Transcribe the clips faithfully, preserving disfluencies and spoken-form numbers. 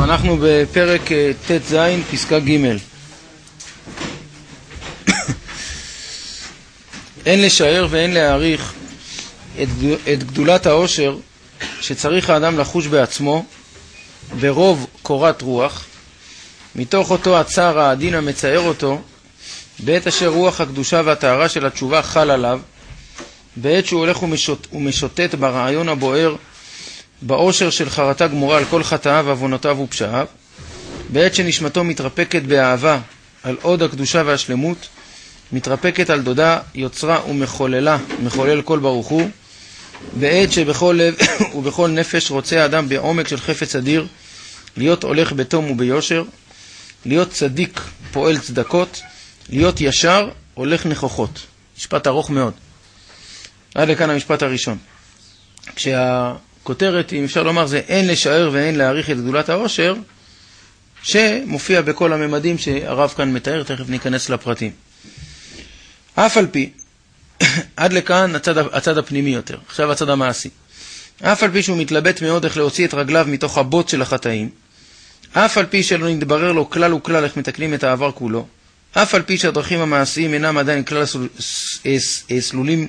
אנחנו בפרק ט"ז, פסקה ג'. אין לשער ואין להעריך את, את גדולת העושר שצריך האדם לחוש בעצמו ברוב קורת רוח, מתוך אותו הצער העדין המצער אותו, בעת אשר רוח הקדושה והטהרה של התשובה חל עליו, בעת שהוא הולך ומשוט, ומשוטט ברעיון הבוער, באושר של חרטה גמורה על כל חטאיו ועוונותיו ופשעיו, בעת שנשמתו מתרפקת באהבה על עוד הקדושה והשלמות, מתרפקת על דודה יוצרה ומחוללה, מחולל כל ברוך הוא, בעת שבכל לב ובכל נפש רוצה האדם בעומק של חפץ אדיר להיות הולך בתום וביושר, להיות צדיק פועל צדקות, להיות ישר הולך נכוחות. משפט ארוך מאוד. עד לכאן המשפט הראשון. כשהכותרת, אם אפשר לומר, זה אין לשער ואין להעריך את גדולת העושר, שמופיע בכל הממדים שהרב כאן מתאר, תכף ניכנס לפרטים. אף על פי, עד לכאן הצד, הצד הפנימי יותר, עכשיו הצד המעשי. אף על פי שהוא מתלבט מאוד איך להוציא את רגליו מתוך הבוט של החטאים, אף על פי שלא נתברר לו כלל וכלל איך מתקנים את העבר כולו, אף על פי שהדרכים המעשיים אינם עדיין כלל סלולים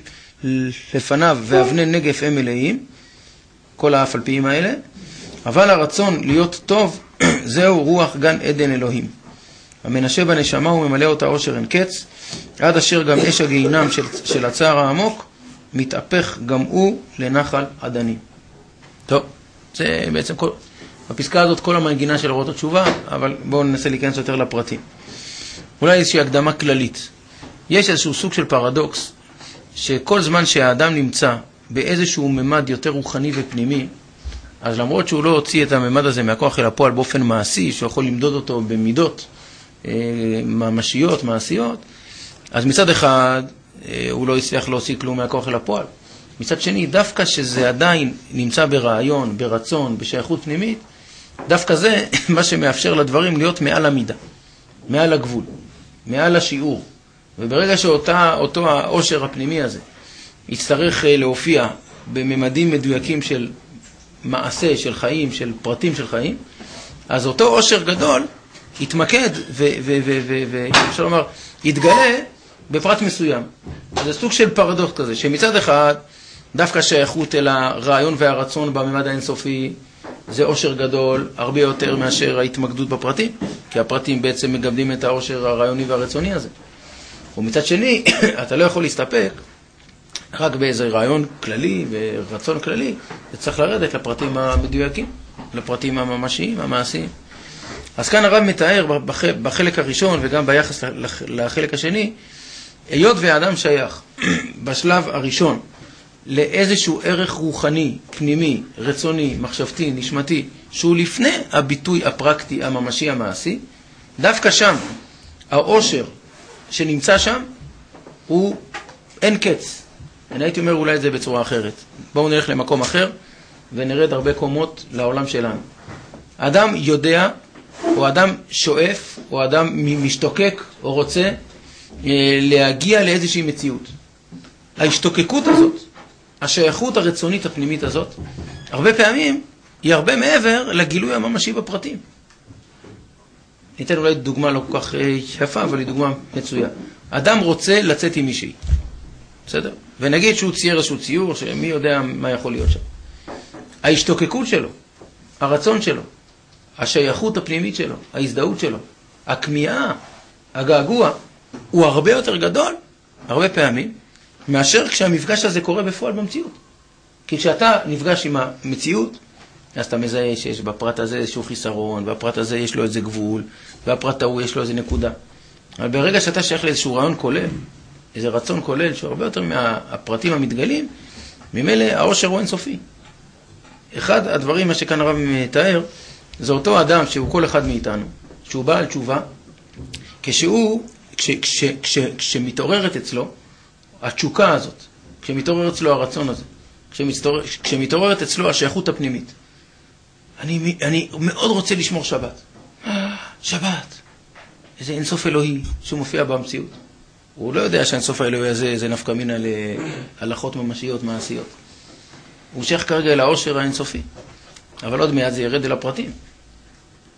לפניו ואבני נגף הם מלאים, כל האף על פיהם האלה, אבל הרצון להיות טוב זהו רוח גן עדן אלוהים. המנשה בנשמה וממלא אותה עושר אין קץ, עד אשר גם אש הגיהינם של, של הצער העמוק מתהפך גם הוא לנחל עדנים. טוב, זה בעצם כל, בפסקה הזאת כל המנגינה של אורות התשובה, אבל בואו ננסה להיכנס יותר לפרטים. אולי איזושהי הקדמה כללית. יש איזשהו סוג של פרדוקס, שכל זמן שהאדם נמצא באיזשהו ממד יותר רוחני ופנימי, אז למרות שהוא לא הוציא את הממד הזה מהכוח אל הפועל באופן מעשי, שהוא יכול למדוד אותו במידות אה, ממשיות, מעשיות, אז מצד אחד אה, הוא לא הצליח להוציא כלום מהכוח אל הפועל. מצד שני, דווקא שזה עדיין נמצא ברעיון, ברצון, בשייכות פנימית, דווקא זה מה שמאפשר לדברים להיות מעל המידה, מעל הגבול, מעל השיעור. וברגע שאותה, אותו העושר הפנימי הזה יצטרך להופיע בממדים מדויקים של מעשה, של חיים, של פרטים של חיים, אז אותו עושר גדול יתמקד ואפשר לומר, יתגלה בפרט מסוים. זה סוג של פרדוקס כזה, שמצד אחד דווקא שייכות אל הרעיון והרצון בממד האינסופי זה עושר גדול הרבה יותר מאשר ההתמקדות בפרטים, כי הפרטים בעצם מגמדים את העושר הרעיוני והרצוני הזה. ומצד שני, אתה לא יכול להסתפק רק באיזה רעיון כללי ורצון כללי, אתה צריך לרדת לפרטים המדויקים, לפרטים הממשיים, המעשיים. אז כאן הרב מתאר בחלק הראשון וגם ביחס לחלק השני, היות והאדם שייך בשלב הראשון לאיזשהו ערך רוחני, פנימי, רצוני, מחשבתי, נשמתי, שהוא לפני הביטוי הפרקטי, הממשי, המעשי, דווקא שם, העושר שנמצא שם, הוא אין קץ. אני הייתי אומר אולי את זה בצורה אחרת. בואו נלך למקום אחר, ונרד הרבה קומות לעולם שלנו. אדם יודע, או אדם שואף, או אדם משתוקק, או רוצה להגיע לאיזושהי מציאות. ההשתוקקות הזאת, השייכות הרצונית הפנימית הזאת, הרבה פעמים היא הרבה מעבר לגילוי הממשי בפרטים. ניתן אולי דוגמה לא כל כך יפה, אבל היא דוגמה מצויה. אדם רוצה לצאת עם מישהי. בסדר? ונגיד שהוא צייר איזשהו ציור, שמי יודע מה יכול להיות שם. ההשתוקקות שלו, הרצון שלו, השייכות הפנימית שלו, ההזדהות שלו, הכמיהה, הגעגוע, הוא הרבה יותר גדול, הרבה פעמים, מאשר כשהמפגש הזה קורה בפועל במציאות. כי כשאתה נפגש עם המציאות, אז אתה מזהה שיש בפרט הזה איזשהו חיסרון, והפרט הזה יש לו איזה גבול, והפרט ההוא יש לו איזה נקודה. אבל ברגע שאתה שייך לאיזשהו רעיון כולל, איזה רצון כולל, שהוא הרבה יותר מהפרטים המתגלים, ממילא העושר הוא אינסופי. אחד הדברים, מה שכאן הרב מתאר, זה אותו אדם שהוא כל אחד מאיתנו, שהוא בעל תשובה, כשהוא, כש, כש, כש, כשמתעוררת אצלו, התשוקה הזאת, כשמתעורר אצלו הרצון הזה, כשמתעורר, כשמתעוררת אצלו השייכות הפנימית, אני, אני מאוד רוצה לשמור שבת. שבת. איזה אינסוף אלוהי שמופיע במציאות. הוא לא יודע שהאינסוף האלוהי הזה זה נפקא מינה להלכות ממשיות מעשיות. הוא שייך כרגע אל העושר האינסופי. אבל עוד מעט זה ירד אל הפרטים.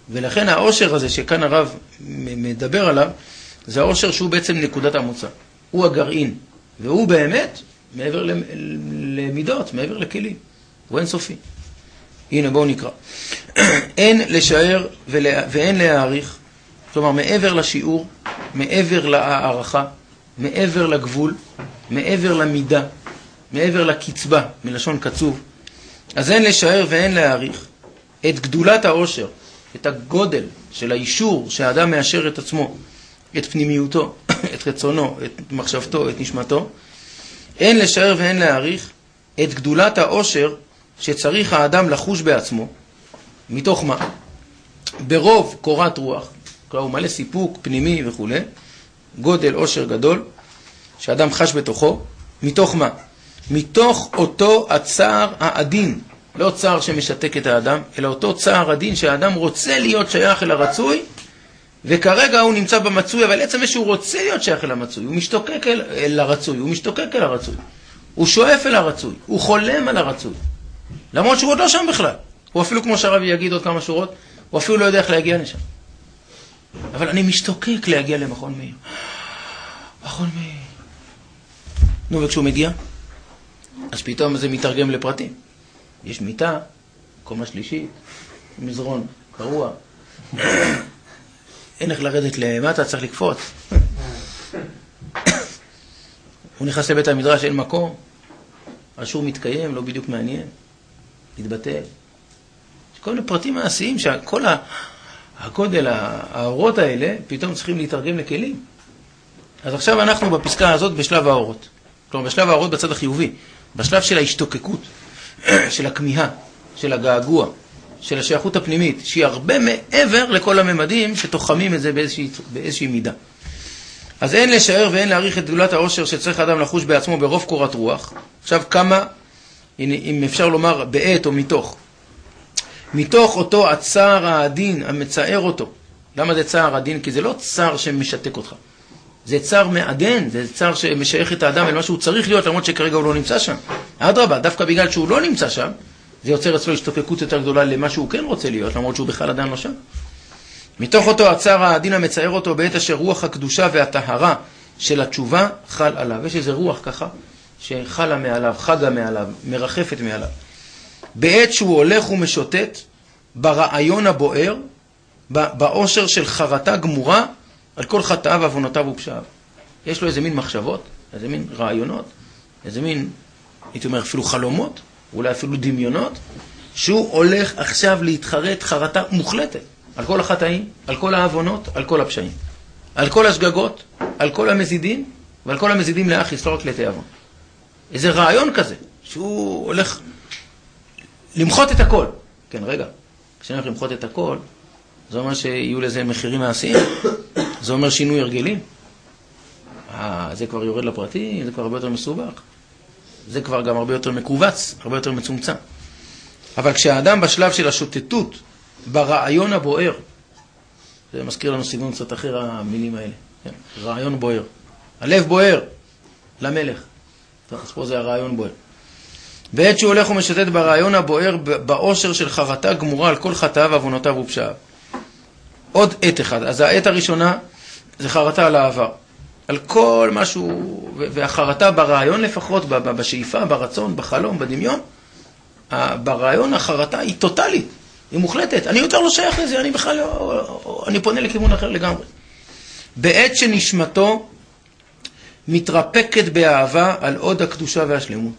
ולכן העושר הזה שכאן הרב מדבר עליו, זה העושר שהוא בעצם נקודת המוצא. הוא הגרעין, והוא באמת מעבר למידות, מעבר לכלים. הוא אין סופי. הנה בואו נקרא. אין לשער ואין להעריך, כלומר מעבר לשיעור, מעבר להערכה, מעבר לגבול, מעבר למידה, מעבר לקצבה, מלשון קצוב. אז אין לשער ואין להעריך את גדולת העושר, את הגודל של האישור שהאדם מאשר את עצמו, את פנימיותו, את רצונו, את מחשבתו, את נשמתו. אין לשער ואין להעריך את גדולת העושר שצריך האדם לחוש בעצמו, מתוך מה? ברוב קורת רוח, כלומר הוא מלא סיפוק פנימי וכו', גודל עושר גדול שאדם חש בתוכו, מתוך מה? מתוך אותו הצער העדין, לא צער שמשתק את האדם, אלא אותו צער עדין שהאדם רוצה להיות שייך אל הרצוי, וכרגע הוא נמצא במצוי, אבל עצם שהוא רוצה להיות שייך אל המצוי, הוא משתוקק אל, אל הרצוי, הוא משתוקק אל הרצוי, הוא שואף אל הרצוי, הוא חולם על הרצוי, למרות שהוא עוד לא שם בכלל. הוא אפילו, כמו שהרב יגיד עוד כמה שורות, הוא אפילו לא יודע איך להגיע לשם. אבל אני משתוקק להגיע למכון מאיר. מכון מאיר. נו, וכשהוא מגיע, אז פתאום זה מתרגם לפרטים. יש מיטה, קומה שלישית, מזרון קרוע. אין איך לרדת למטה, צריך לקפוץ. הוא נכנס לבית המדרש, אין מקום. השיעור מתקיים, לא בדיוק מעניין. מתבטל. כל מיני פרטים מעשיים, שכל הגודל, האורות האלה, פתאום צריכים להתרגם לכלים. אז עכשיו אנחנו בפסקה הזאת בשלב האורות. כלומר, בשלב האורות בצד החיובי. בשלב של ההשתוקקות, של הכמיהה, של הגעגוע, של השייכות הפנימית, שהיא הרבה מעבר לכל הממדים שתוחמים את זה באיזושהי, באיזושהי מידה. אז אין לשער ואין להעריך את גדולת העושר שצריך האדם לחוש בעצמו ברוב קורת רוח. עכשיו כמה, אם אפשר לומר בעת או מתוך. מתוך אותו הצער העדין המצער אותו. למה זה צער עדין? כי זה לא צער שמשתק אותך. זה צער מעדן, זה צער שמשייך את האדם אל מה שהוא צריך להיות, למרות שכרגע הוא לא נמצא שם. אדרבה, דווקא בגלל שהוא לא נמצא שם, זה יוצר אצלו השתוקקות יותר גדולה למה שהוא כן רוצה להיות, למרות שהוא בכלל עדיין לא שם. מתוך אותו הצער העדין המצער אותו בעת אשר רוח הקדושה והטהרה של התשובה חל עליו. יש איזה רוח ככה שחלה מעליו, חגה מעליו, מרחפת מעליו. בעת שהוא הולך ומשוטט ברעיון הבוער, באושר של חרטה גמורה על כל חטאיו ועוונותיו ופשעיו. יש לו איזה מין מחשבות, איזה מין רעיונות, איזה מין, הייתי אומר אפילו חלומות, אולי אפילו דמיונות, שהוא הולך עכשיו להתחרט חרטה מוחלטת על כל החטאים, על כל העוונות, על כל הפשעים, על כל השגגות, על כל המזידים, ועל כל המזידים לאחיס, לא רק לתיאבון. איזה רעיון כזה, שהוא הולך למחות את הכל. כן, רגע, כשאני הולך למחות את הכל, זה אומר שיהיו לזה מחירים מעשיים, זה אומר שינוי הרגלים. אה, זה כבר יורד לפרטי, זה כבר הרבה יותר מסובך. זה כבר גם הרבה יותר מקובץ, הרבה יותר מצומצם. אבל כשהאדם בשלב של השוטטות, ברעיון הבוער, זה מזכיר לנו סגנון קצת אחר המילים האלה. כן? רעיון בוער. הלב בוער למלך. טוב, אז פה זה הרעיון בוער. בעת שהוא הולך ומשתת ברעיון הבוער, באושר של חרטה גמורה על כל חטאיו ועוונותיו ופשעיו. עוד עת אחד. אז העת הראשונה זה חרטה על העבר. על כל משהו, והחרטה ברעיון לפחות, בשאיפה, ברצון, בחלום, בדמיון, ברעיון החרטה היא טוטלית, היא מוחלטת. אני יותר לא שייך לזה, אני בכלל לא, אני פונה לכיוון אחר לגמרי. בעת שנשמתו מתרפקת באהבה על עוד הקדושה והשלמות.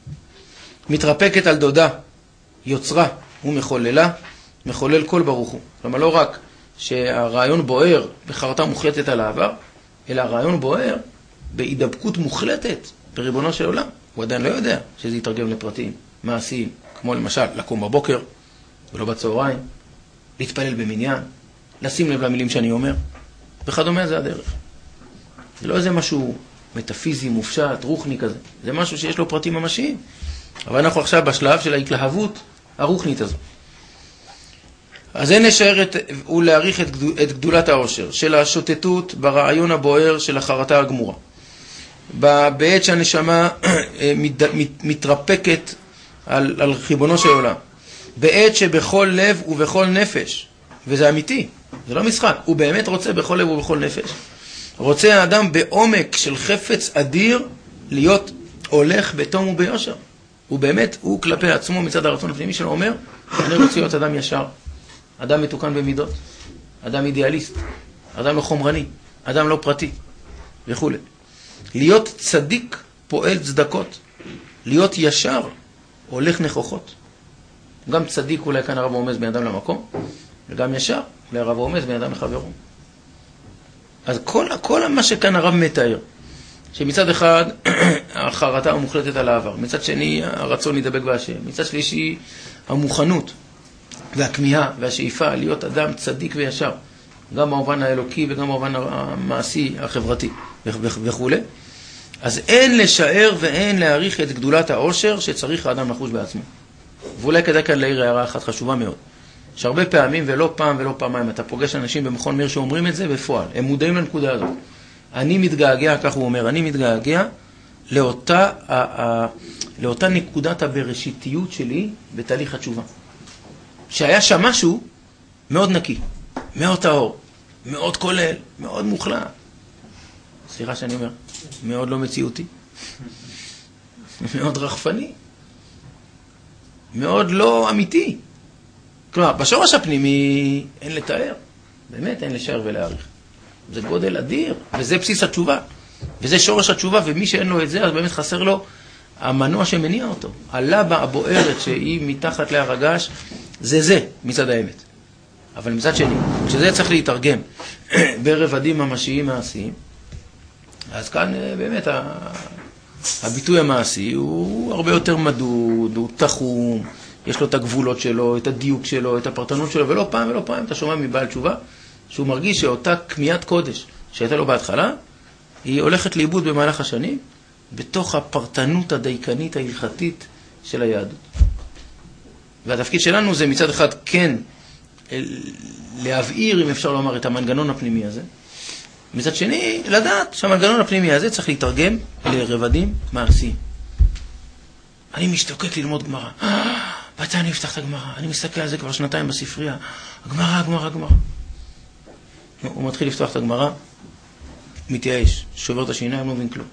מתרפקת על דודה, יוצרה ומחוללה, מחולל כל ברוך הוא. כלומר, לא רק שהרעיון בוער בחרטה מוחלטת על העבר, אלא הרעיון בוער בהידבקות מוחלטת בריבונו של עולם. הוא עדיין לא יודע שזה יתרגם לפרטים מעשיים, כמו למשל לקום בבוקר ולא בצהריים, להתפלל במניין, לשים לב למילים שאני אומר, וכדומה. זה הדרך. זה לא איזה משהו מטאפיזי, מופשט, רוחני כזה. זה משהו שיש לו פרטים ממשיים. אבל אנחנו עכשיו בשלב של ההתלהבות הרוחנית הזו. אז אין לשער ולהעריך את, גדול, את גדולת העושר של השוטטות ברעיון הבוער של החרטה הגמורה. בעת שהנשמה מת, מת, מתרפקת על, על חיבונו של עולם. בעת שבכל לב ובכל נפש וזה אמיתי, זה לא משחק. הוא באמת רוצה בכל לב ובכל נפש. רוצה האדם בעומק של חפץ אדיר להיות הולך בתום וביושר. הוא באמת, הוא כלפי עצמו מצד הרצון הפנימי שלו אומר, אני רוצה להיות אדם ישר, אדם מתוקן במידות, אדם אידיאליסט, אדם לא חומרני, אדם לא פרטי, וכו'. להיות צדיק פועל צדקות, להיות ישר הולך נכוחות. גם צדיק אולי כאן הרב עומס בין אדם למקום, וגם ישר אולי הרב עומס בין אדם לחברו. אז כל, כל מה שכאן הרב מתאר, שמצד אחד החרטה המוחלטת על העבר, מצד שני הרצון להידבק בהשם, מצד שלישי המוכנות והכמיהה והשאיפה להיות אדם צדיק וישר, גם במובן האלוקי וגם במובן המעשי החברתי וכו'. אז אין לשער ואין להעריך את גדולת העושר שצריך האדם לחוש בעצמו. ואולי כדאי כאן להעיר הערה אחת חשובה מאוד, שהרבה פעמים ולא פעם ולא פעמיים אתה פוגש אנשים במכון מאיר שאומרים את זה בפועל, הם מודעים לנקודה הזאת. אני מתגעגע, כך הוא אומר, אני מתגעגע לאותה, ה, ה, לאותה נקודת הבראשיתיות שלי בתהליך התשובה. שהיה שם משהו מאוד נקי, מאוד טהור, מאוד כולל, מאוד מוחלט. סליחה שאני אומר, מאוד לא מציאותי, מאוד רחפני, מאוד לא אמיתי. כלומר, בשורש הפנימי אין לתאר, באמת אין לשער ולהעריך. זה גודל אדיר, וזה בסיס התשובה, וזה שורש התשובה, ומי שאין לו את זה, אז באמת חסר לו המנוע שמניע אותו. הלבה הבוערת שהיא מתחת להר הגעש, זה זה מצד האמת. אבל מצד שני, כשזה צריך להתרגם ברבדים ממשיים מעשיים, אז כאן באמת הביטוי המעשי הוא הרבה יותר מדוד, הוא תחום, יש לו את הגבולות שלו, את הדיוק שלו, את הפרטנות שלו, ולא פעם ולא פעם אתה שומע מבעל תשובה, שהוא מרגיש שאותה כמיית קודש שהייתה לו בהתחלה, היא הולכת לאיבוד במהלך השנים, בתוך הפרטנות הדייקנית ההלכתית של היהדות. והתפקיד שלנו זה מצד אחד כן להבעיר, אם אפשר לומר, את המנגנון הפנימי הזה. מצד שני, לדעת שהמנגנון הפנימי הזה צריך להתרגם לרבדים מעשיים. אני משתוקק ללמוד גמרא. ואתה אני אפתח את הגמרא. אני מסתכל על זה כבר שנתיים בספרייה. הגמרא, הגמרא, הגמרא. הוא מתחיל לפתוח את הגמרא, מתייאש, שובר את השיניים, לא מבין כלום.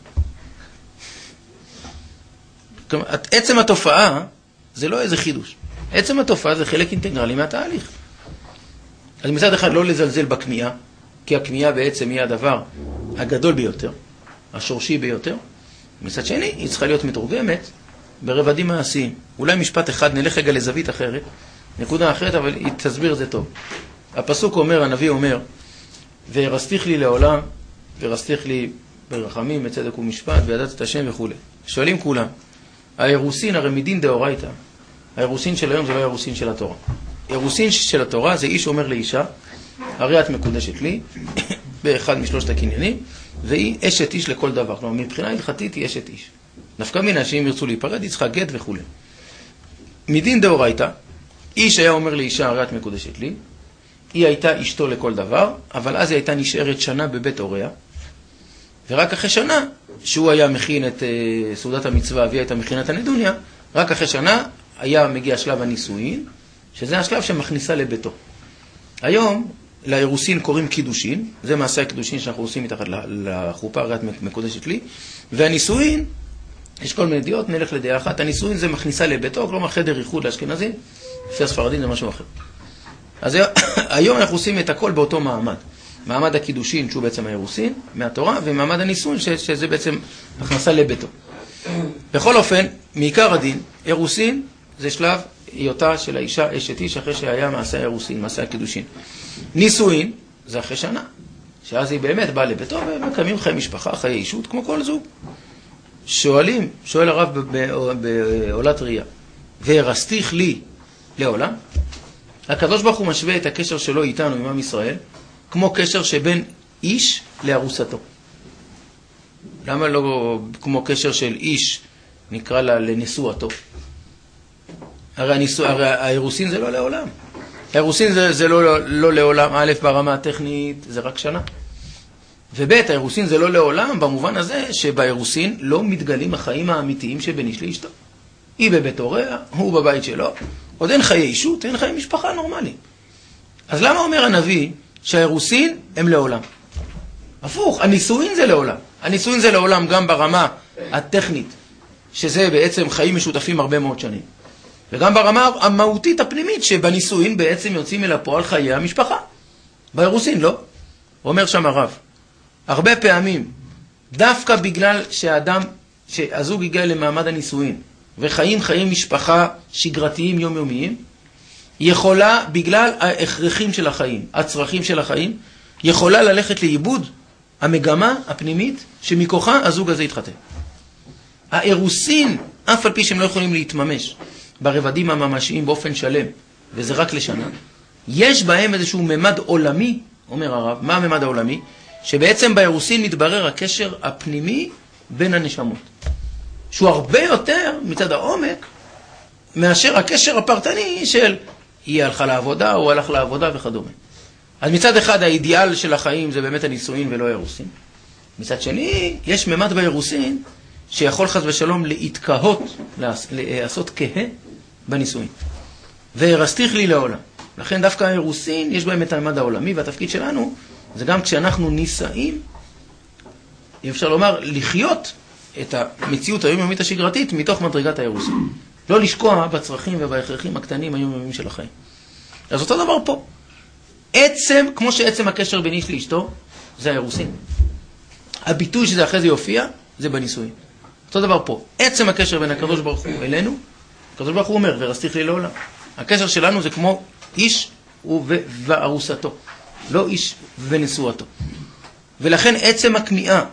כלומר, עצם התופעה זה לא איזה חידוש. עצם התופעה זה חלק אינטגרלי מהתהליך. אז מצד אחד לא לזלזל בכמיהה, כי הכמיהה בעצם היא הדבר הגדול ביותר, השורשי ביותר. מצד שני, היא צריכה להיות מתורגמת ברבדים מעשיים. אולי משפט אחד, נלך רגע לזווית אחרת, נקודה אחרת, אבל היא תסביר את זה טוב. הפסוק אומר, הנביא אומר, והרסתיך לי לעולם, והרסתיך לי ברחמים, בצדק ומשפט, וידעת את השם וכו'. שואלים כולם, האירוסין, הרי מדין דאורייתא, האירוסין של היום זה לא האירוסין של התורה. האירוסין של התורה זה איש אומר לאישה, הרי את מקודשת לי, באחד משלושת הקניינים, והיא אשת איש לכל דבר. כלומר, מבחינה הלכתית היא אשת איש. נפקא מינה שאם ירצו להיפרד, היא צריכה גט וכו'. מדין דאורייתא, איש היה אומר לאישה, הרי את מקודשת לי, היא הייתה אשתו לכל דבר, אבל אז היא הייתה נשארת שנה בבית הוריה, ורק אחרי שנה, שהוא היה מכין את uh, סעודת המצווה, והיא הייתה מכינת הנדוניה, רק אחרי שנה היה מגיע שלב הנישואין, שזה השלב שמכניסה לביתו. היום, לאירוסין קוראים קידושין, זה מעשה הקידושין שאנחנו עושים מתחת לחופה, הרי את מקודשת לי, והנישואין, יש כל מיני דעות, נלך לדעה אחת, הנישואין זה מכניסה לביתו, כלומר חדר ייחוד לאשכנזים, לפי הספרדים זה משהו אחר. אז היום אנחנו עושים את הכל באותו מעמד. מעמד הקידושין, שהוא בעצם האירוסין, מהתורה, ומעמד הנישואין, שזה בעצם הכנסה לביתו. בכל אופן, מעיקר הדין, אירוסין זה שלב היותה של האישה אשת איש, אחרי שהיה מעשה האירוסין, מעשה הקידושין. נישואין זה אחרי שנה, שאז היא באמת באה לביתו, ומקיימים חיי משפחה, חיי אישות, כמו כל זוג. שואלים, שואל הרב בעולת ראייה, והרסתיך לי לעולם? הקדוש ברוך הוא משווה את הקשר שלו איתנו, עם עם ישראל, כמו קשר שבין איש לארוסתו. למה לא כמו קשר של איש, נקרא לה לנשואתו? הרי, הניסו, הרי האירוסין זה לא לעולם. האירוסין זה, זה לא, לא לעולם, א' ברמה הטכנית זה רק שנה. וב' האירוסין זה לא לעולם במובן הזה שבאירוסין לא מתגלים החיים האמיתיים שבין איש לאשתו. היא בבית הוריה, הוא בבית שלו, עוד אין חיי אישות, אין חיי משפחה נורמליים. אז למה אומר הנביא שהאירוסין הם לעולם? הפוך, הנישואין זה לעולם. הנישואין זה לעולם גם ברמה הטכנית, שזה בעצם חיים משותפים הרבה מאוד שנים. וגם ברמה המהותית הפנימית, שבנישואין בעצם יוצאים אל הפועל חיי המשפחה. באירוסין, לא? אומר שם הרב, הרבה פעמים, דווקא בגלל שהאדם, שהזוג הגיע למעמד הנישואין, וחיים חיי משפחה שגרתיים יומיומיים, יכולה, בגלל ההכרחים של החיים, הצרכים של החיים, יכולה ללכת לאיבוד המגמה הפנימית שמכוחה הזוג הזה יתחתן. האירוסין, אף על פי שהם לא יכולים להתממש ברבדים הממשיים באופן שלם, וזה רק לשנה, יש בהם איזשהו ממד עולמי, אומר הרב, מה הממד העולמי? שבעצם באירוסין מתברר הקשר הפנימי בין הנשמות. שהוא הרבה יותר מצד העומק מאשר הקשר הפרטני של היא הלכה לעבודה, הוא הלך לעבודה וכדומה. אז מצד אחד האידיאל של החיים זה באמת הנישואין ולא האירוסין. מצד שני, יש ממד באירוסין שיכול חס ושלום להתקהות, לעשות כהה בנישואין. והרסתיך לי לעולם. לכן דווקא האירוסין יש בהם את הממד העולמי, והתפקיד שלנו זה גם כשאנחנו נישאים, אפשר לומר, לחיות את המציאות היומיומית השגרתית מתוך מדרגת האירוסין. לא לשקוע בצרכים ובהכרחים הקטנים היומיומיים של החיים. אז אותו דבר פה. עצם, כמו שעצם הקשר בין איש לאשתו, זה האירוסין. הביטוי שזה אחרי זה יופיע, זה בנישואין. אותו דבר פה. עצם הקשר בין הקדוש ברוך הוא אלינו, הקדוש ברוך הוא אומר, ורסתיך לי לעולם. הקשר שלנו זה כמו איש וארוסתו, לא איש ונשואתו. ולכן עצם הכמיהה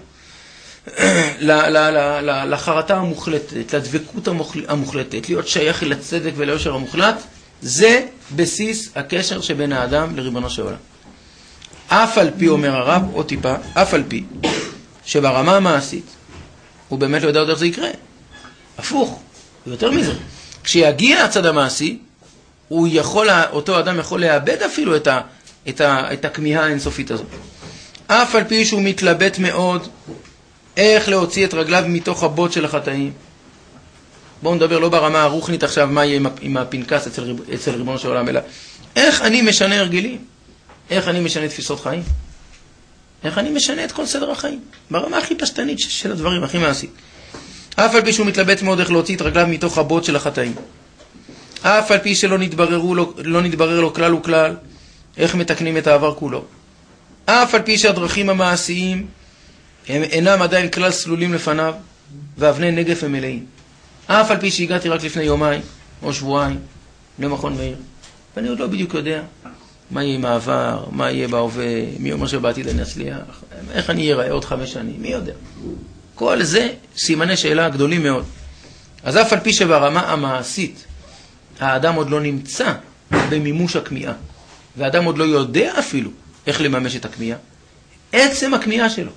לחרטה המוחלטת, לדבקות המוחלטת, להיות שייך לצדק וליושר המוחלט, זה בסיס הקשר שבין האדם לריבונו של עולם. אף על פי, אומר הרב, עוד טיפה, אף על פי, שברמה המעשית, הוא באמת לא יודע עוד איך זה יקרה. הפוך, יותר מזה. כשיגיע הצד המעשי, הוא יכול, אותו אדם יכול לאבד אפילו את, ה, את, ה, את הכמיהה האינסופית הזאת. אף על פי שהוא מתלבט מאוד, איך להוציא את רגליו מתוך הבוט של החטאים. בואו נדבר לא ברמה הרוחנית עכשיו מה יהיה עם הפנקס אצל, אצל ריבונו של עולם, אלא איך אני משנה הרגלים, איך אני משנה תפיסות חיים, איך אני משנה את כל סדר החיים, ברמה הכי פשטנית של הדברים, הכי מעשית. אף על פי שהוא מתלבט מאוד איך להוציא את רגליו מתוך הבוט של החטאים. אף על פי שלא נתבררו לו, לא נתברר לו כלל וכלל איך מתקנים את העבר כולו. אף על פי שהדרכים המעשיים הם אינם עדיין כלל סלולים לפניו, ואבני נגף הם מלאים. אף על פי שהגעתי רק לפני יומיים או שבועיים למכון מאיר, ואני עוד לא בדיוק יודע מה יהיה עם העבר, מה יהיה בהווה, מי אומר שבעתיד אני אצליח, איך אני אראה עוד חמש שנים, מי יודע. כל זה סימני שאלה גדולים מאוד. אז אף על פי שברמה המעשית האדם עוד לא נמצא במימוש הכמיהה, והאדם עוד לא יודע אפילו איך לממש את הכמיהה, עצם הכמיהה שלו,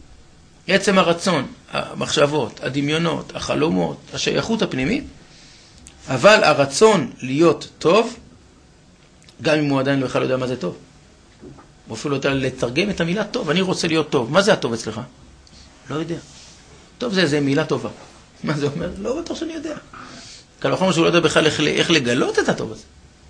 עצם הרצון, המחשבות, הדמיונות, החלומות, השייכות הפנימית, אבל הרצון להיות טוב, גם אם הוא עדיין לא יכול יודע מה זה טוב. הוא אפילו יודע לתרגם את המילה טוב. אני רוצה להיות טוב. מה זה הטוב אצלך? לא יודע. טוב זה, זה מילה טובה. מה זה אומר? לא בטוח שאני יודע. כאן אנחנו שהוא לא יודע בכלל איך, איך לגלות את הטוב הזה.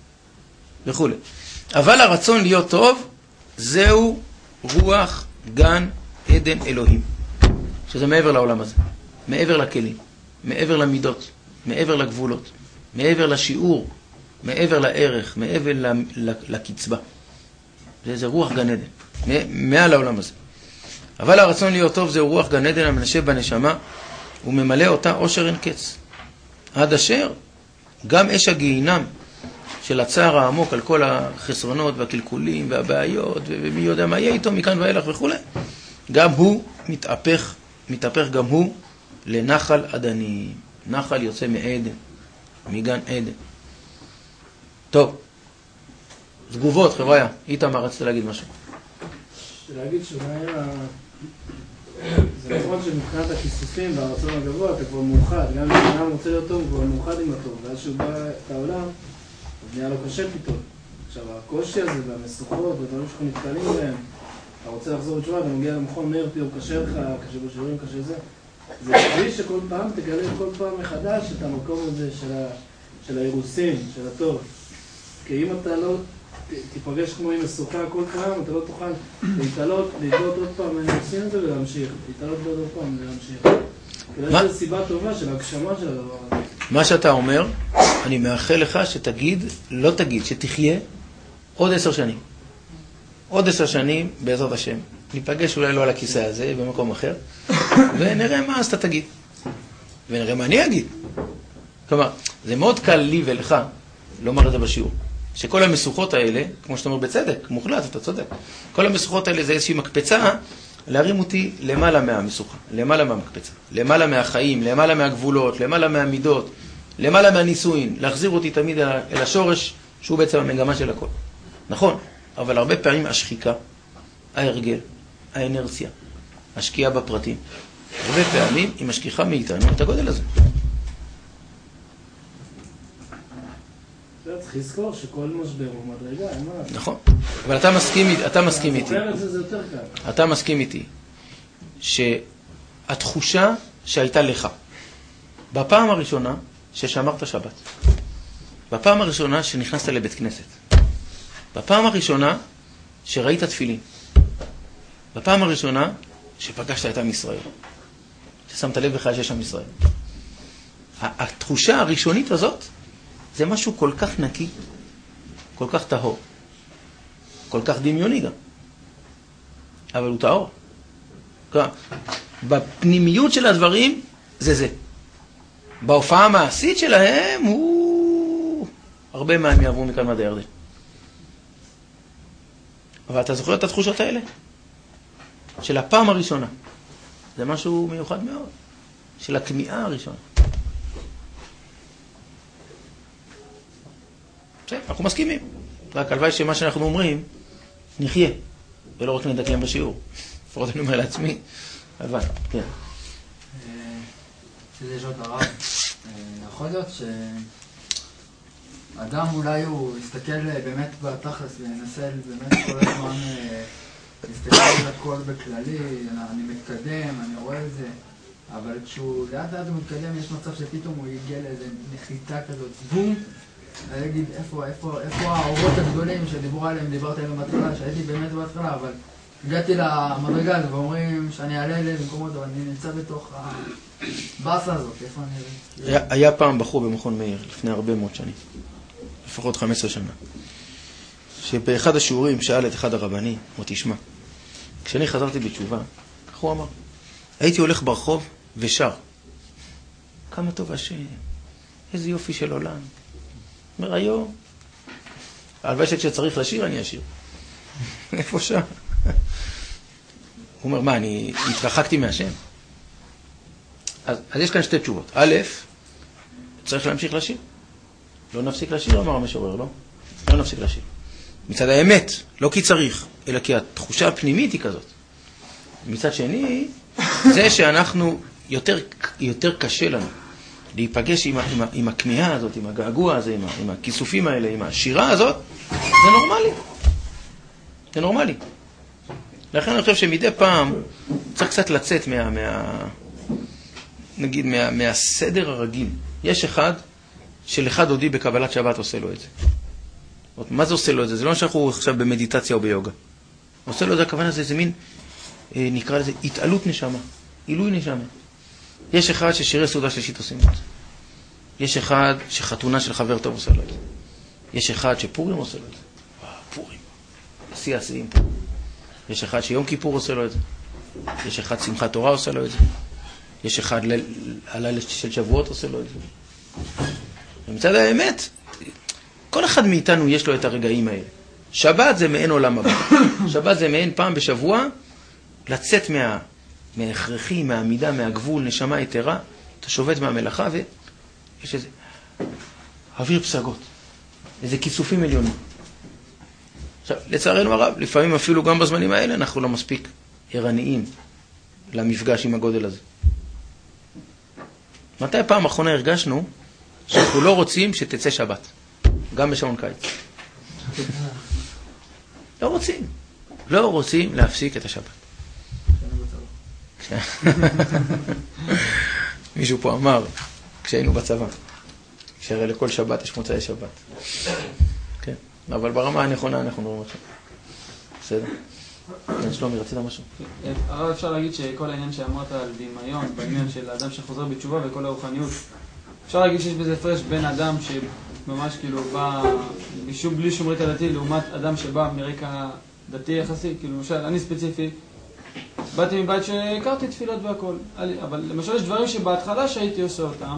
וכו'. אבל הרצון להיות טוב, זהו רוח גן עדן אלוהים. שזה מעבר לעולם הזה. מעבר לכלים. מעבר למידות. מעבר לגבולות. מעבר לשיעור. מעבר לערך. מעבר לקצבה. זה, זה רוח גן עדן. מעל העולם הזה. אבל הרצון להיות טוב זהו רוח גן עדן המנשב בנשמה, וממלא אותה אושר אין קץ. עד אשר גם אש הגיהינם של הצער העמוק על כל החסרונות והקלקולים והבעיות, ומי יודע מה יהיה איתו מכאן ואילך וכו', גם הוא מתהפך, מתהפך גם הוא לנחל עדנים. נחל יוצא מעדן, מגן עדן. טוב, תגובות, חבריה. איתמר, רצית להגיד משהו. להגיד שאולי זה נכון שמבחינת הכיסופים והרצון הגבוה אתה כבר מאוחד, גם אם אדם רוצה להיות טוב, הוא כבר מאוחד עם הטוב, ואז שהוא בא את העולם, אז נהיה לו קשה פתאום. עכשיו, הקושי הזה והמסוכות והדברים שאנחנו נתקלים בהם, אתה רוצה לחזור בתשובה, אתה מגיע למכון מאיר, פתאום קשה לך, קשה בשיעורים, קשה זה. זה כביש שכל פעם תגלה כל פעם מחדש את המקום הזה של, ה... של האירוסין, של הטוב. כי אם אתה לא תיפגש כמו עם מסוכה כל פעם, אתה לא תוכל להתעלות, להתעלות עוד פעם, אני עושים את זה ולהמשיך. להתעלות עוד פעם ולהמשיך. כאילו יש סיבה טובה של הגשמה של הדבר הזה. מה שאתה אומר, אני מאחל לך שתגיד, לא תגיד, שתחיה עוד עשר שנים. עוד עשר שנים, בעזרת השם. ניפגש אולי לא על הכיסא הזה, במקום אחר, ונראה מה אז אתה תגיד. ונראה מה אני אגיד. כלומר, זה מאוד קל לי ולך לומר את זה בשיעור. שכל המסוכות האלה, כמו שאתה אומר בצדק, מוחלט, אתה צודק. כל המסוכות האלה זה איזושהי מקפצה, להרים אותי למעלה מהמסוכה, למעלה מהמקפצה, למעלה מהחיים, למעלה מהגבולות, למעלה מהמידות, למעלה מהנישואין, להחזיר אותי תמיד אל השורש, שהוא בעצם המגמה של הכל. נכון, אבל הרבה פעמים השחיקה, ההרגל, האנרציה, השקיעה בפרטים, הרבה פעמים היא משכיחה מאיתנו את הגודל הזה. צריך לזכור שכל משבר הוא מדרגה, אין מה לעשות. נכון, אבל אתה מסכים, אתה מסכים איתי. זוכר את זה, זה יותר קל. אתה מסכים איתי שהתחושה שהייתה לך בפעם הראשונה ששמרת שבת, בפעם הראשונה שנכנסת לבית כנסת, בפעם הראשונה שראית תפילין, בפעם הראשונה שפגשת את עם ישראל, ששמת לב בך שיש עם ישראל. התחושה הראשונית הזאת זה משהו כל כך נקי, כל כך טהור, כל כך דמיוני גם, אבל הוא טהור. בפנימיות של הדברים זה זה. בהופעה המעשית שלהם הוא הרבה מים יעברו מכאן ועד הירדן. אבל אתה זוכר את התחושות האלה? של הפעם הראשונה. זה משהו מיוחד מאוד. של הכמיהה הראשונה. אנחנו מסכימים. רק הלוואי שמה שאנחנו אומרים נחיה, ולא רק נדקלם בשיעור. לפחות אני אומר לעצמי. הלוואי, כן. שזה יש עוד הרב. יכול להיות שאדם אולי הוא יסתכל באמת בתכלס וינסה באמת כל הזמן להסתכל על הכל בכללי, אני מתקדם, אני רואה את זה, אבל כשהוא לאט לאט הוא מתקדם יש מצב שפתאום הוא יגיע לאיזו נחיתה כזאת, בום, ויגיד איפה, איפה, איפה האורות הגדולים שדיברו עליהם, דיברתי עליהם בהתחלה, שהייתי באמת בהתחלה, אבל הגעתי למדרגה הזו ואומרים שאני אעלה אליהם במקומות, אבל אני נמצא בתוך הבאסה הזאת, איפה אני... היה, היה פעם בחור במכון מאיר, לפני הרבה מאוד שנים, לפחות חמש עשרה שנה, שבאחד השיעורים שאל את אחד הרבנים, הוא תשמע, כשאני חזרתי בתשובה, כך הוא אמר, הייתי הולך ברחוב ושר, כמה טוב השם, איזה יופי של עולם. אומר, היום, הלוואי שכשצריך לשיר, אני אשיר. איפה שם? הוא אומר, מה, אני התרחקתי מהשם? אז, אז יש כאן שתי תשובות. א', צריך להמשיך לשיר. לא נפסיק לשיר, אמר המשורר, לא? לא נפסיק לשיר. מצד האמת, לא כי צריך, אלא כי התחושה הפנימית היא כזאת. מצד שני, זה שאנחנו, יותר, יותר קשה לנו להיפגש עם, עם, עם הכמיהה הזאת, עם הגעגוע הזה, עם, עם הכיסופים האלה, עם השירה הזאת, זה נורמלי. זה נורמלי. לכן אני חושב שמדי פעם צריך קצת לצאת מה, מה, נגיד, מה, מהסדר הרגיל. יש אחד שלאחד הודי בקבלת שבת עושה לו את זה. מה זה עושה לו את זה? זה לא שאנחנו עכשיו במדיטציה או ביוגה. עושה לו את זה, הכוונה זה איזה מין, נקרא לזה, התעלות נשמה, עילוי נשמה. יש אחד ששירי סעודה שלישית עושים את זה. יש אחד שחתונה של חבר טוב עושה לו את זה. יש אחד שפורים עושה לו את זה. וואו, פורים. עשי עשיים פה. יש אחד שיום כיפור עושה לו את זה. יש אחד שמחת תורה עושה לו את זה. יש אחד הלילה של שבועות עושה לו את זה. ומצד האמת, כל אחד מאיתנו יש לו את הרגעים האלה. שבת זה מעין עולם הבא. שבת זה מעין פעם בשבוע לצאת מה... מההכרחי, מהעמידה, מהגבול, נשמה יתרה, אתה שובת מהמלאכה ויש איזה אוויר פסגות, איזה כיסופים עליונים. עכשיו, לצערנו הרב, לפעמים אפילו גם בזמנים האלה אנחנו לא מספיק ערניים למפגש עם הגודל הזה. מתי פעם אחרונה הרגשנו שאנחנו לא רוצים שתצא שבת, גם בשעון קיץ? לא רוצים. לא רוצים להפסיק את השבת. מישהו פה אמר, כשהיינו בצבא, שהרי לכל שבת יש מוצאי שבת. כן. אבל ברמה הנכונה אנחנו נוראים עכשיו. בסדר. כן, שלומי, רצית משהו? הרב, אפשר להגיד שכל העניין שאמרת על דמיון, בעניין של האדם שחוזר בתשובה וכל הרוחניות, אפשר להגיד שיש בזה הפרש בין אדם שממש כאילו בא בלי שום רקע דתי, לעומת אדם שבא מרקע דתי יחסי, כאילו למשל, אני ספציפי, באתי מבית שהכרתי תפילות והכל, אבל למשל יש דברים שבהתחלה שהייתי עושה אותם,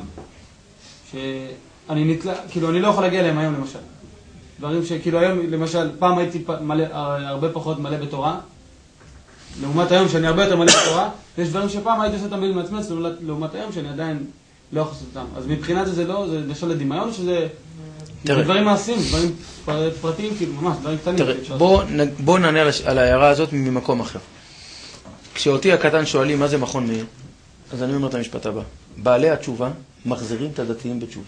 שאני נתלה, כאילו אני לא יכול להגיע אליהם היום למשל. דברים שכאילו היום, למשל, פעם הייתי מלא, הרבה פחות מלא בתורה, לעומת היום שאני הרבה יותר מלא בתורה, יש דברים שפעם הייתי עושה אותם בלי מעצמץ, לעומת היום שאני עדיין לא יכול לעשות אותם. אז מבחינת זה זה לא, זה נשאר לדמיון, שזה דברים מעשיים, דברים פרטיים, כאילו ממש, דברים קטנים. תראה, בוא, בוא נענה על ההערה הזאת ממקום אחר. כשאותי הקטן שואלים מה זה מכון מאיר, אז אני אומר את המשפט הבא. בעלי התשובה מחזירים את הדתיים בתשובה.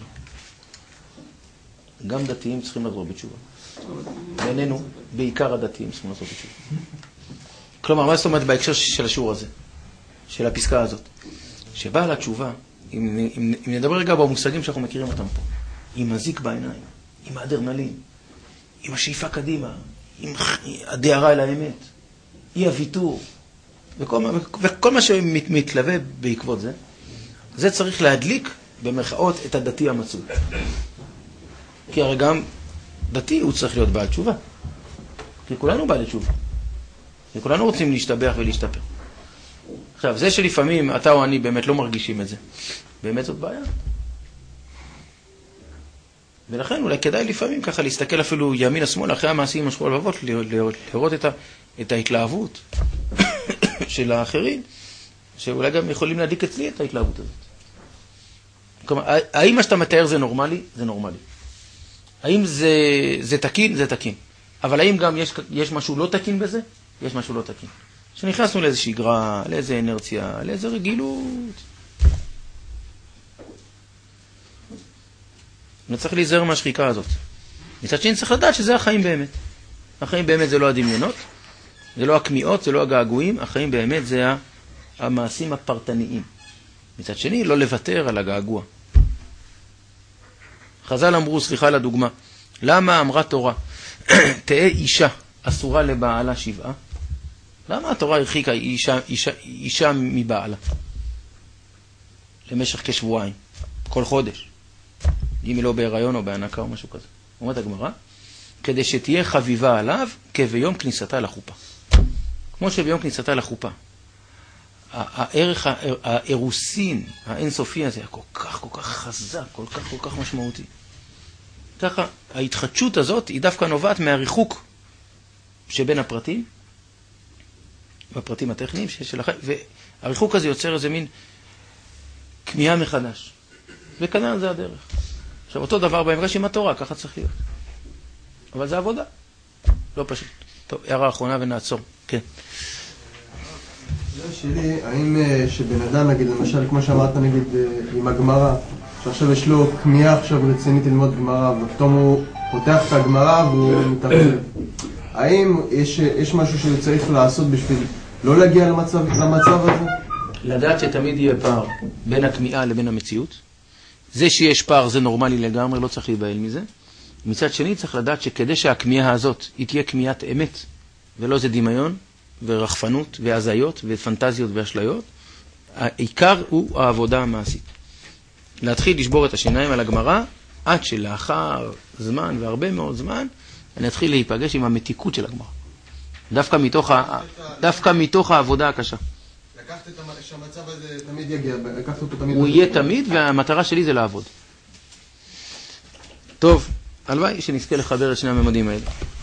גם דתיים צריכים לחזור בתשובה. בעינינו, בעיקר הדתיים צריכים לחזור בתשובה. כלומר, מה זאת אומרת בהקשר של השיעור הזה, של הפסקה הזאת? שבעל התשובה, אם, אם, אם נדבר רגע במושגים שאנחנו מכירים אותם פה, עם הזיק בעיניים, עם האדרנלין, עם השאיפה קדימה, עם הדהרה אל האמת, אי הוויתור, וכל, וכל מה שמתלווה בעקבות זה, זה צריך להדליק במרכאות את הדתי המצוי. כי הרי גם דתי הוא צריך להיות בעל תשובה. כי כולנו בעלי תשובה. כי כולנו רוצים להשתבח ולהשתפר. עכשיו, זה שלפעמים אתה או אני באמת לא מרגישים את זה. באמת זאת בעיה. ולכן אולי כדאי לפעמים ככה להסתכל אפילו ימינה שמאלה אחרי המעשים משכו הלבבות, לראות את, ה, את ההתלהבות של האחרים, שאולי גם יכולים להדליק אצלי את ההתלהבות הזאת. כלומר, האם מה שאתה מתאר זה נורמלי? זה נורמלי. האם זה, זה תקין? זה תקין. אבל האם גם יש, יש משהו לא תקין בזה? יש משהו לא תקין. שנכנסנו לאיזו שגרה, לאיזו אנרציה, לאיזו רגילות. וצריך להיזהר מהשחיקה הזאת. מצד שני צריך לדעת שזה החיים באמת. החיים באמת זה לא הדמיונות, זה לא הכמיעות, זה לא הגעגועים, החיים באמת זה המעשים הפרטניים. מצד שני, לא לוותר על הגעגוע. חז"ל אמרו, סליחה על הדוגמה, למה אמרה תורה, תהא אישה אסורה לבעלה שבעה? למה התורה הרחיקה אישה, אישה, אישה מבעלה? למשך כשבועיים, כל חודש. אם היא לא בהיריון או בהנקה או משהו כזה. אומרת הגמרא, כדי שתהיה חביבה עליו כביום כניסתה לחופה. כמו שביום כניסתה לחופה. הערך האירוסין האינסופי הזה, כל כך, כל כך חזק, כל כך, כל כך משמעותי. ככה, ההתחדשות הזאת היא דווקא נובעת מהריחוק שבין הפרטים, והפרטים הטכניים של החיים, והריחוק הזה יוצר איזה מין כמיהה מחדש. וכנראה זה הדרך. עכשיו, אותו דבר במפגש עם התורה, ככה צריך להיות. אבל זה עבודה. לא פשוט. טוב, הערה האחרונה ונעצור. כן. השאלה שלי, האם שבן אדם, נגיד, למשל, כמו שאמרת, נגיד, עם הגמרא, שעכשיו יש לו כמיהה עכשיו רצינית ללמוד גמרא, ופתאום הוא פותח את הגמרא והוא מתערב. האם יש, יש משהו שהוא צריך לעשות בשביל לא להגיע למצב, למצב הזה? לדעת שתמיד יהיה פער בין הכמיהה לבין המציאות. זה שיש פער זה נורמלי לגמרי, לא צריך להיבהל מזה. מצד שני צריך לדעת שכדי שהכמיהה הזאת היא תהיה כמיהת אמת, ולא זה דמיון ורחפנות והזיות ופנטזיות ואשליות, העיקר הוא העבודה המעשית. להתחיל לשבור את השיניים על הגמרא, עד שלאחר זמן והרבה מאוד זמן, אני אתחיל להיפגש עם המתיקות של הגמרא. דווקא מתוך, ה... דווקא מתוך העבודה הקשה. לקחת את המצב הזה תמיד יגיע, לקחת אותו תמיד... הוא יהיה תמיד, והמטרה שלי זה לעבוד. טוב, הלוואי שנזכה לחבר את שני הממדים האלה.